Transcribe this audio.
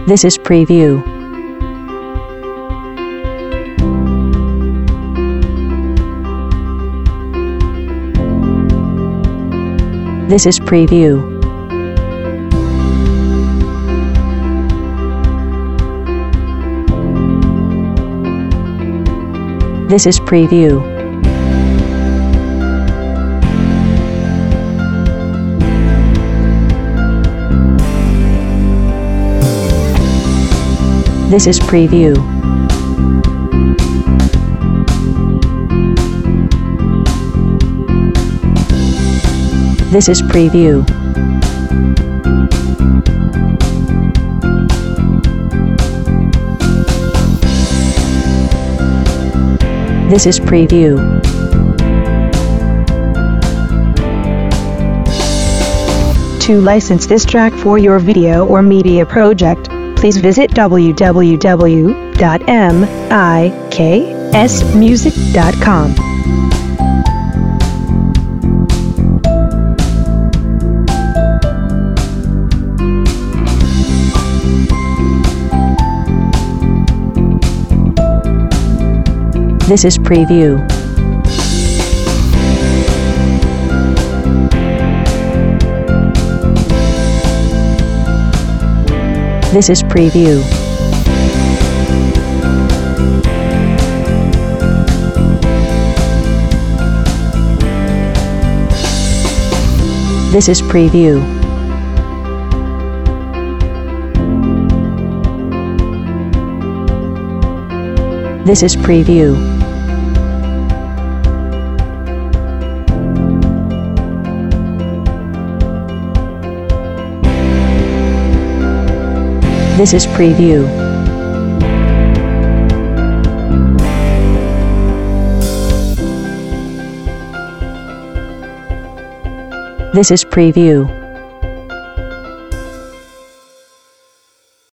This is preview. This is preview. This is preview. This is preview. This is preview. This is preview. To license this track for your video or media project, please visit www.miksmusic.com. This is preview. This is preview. This is preview. This is preview. This is preview. This is preview.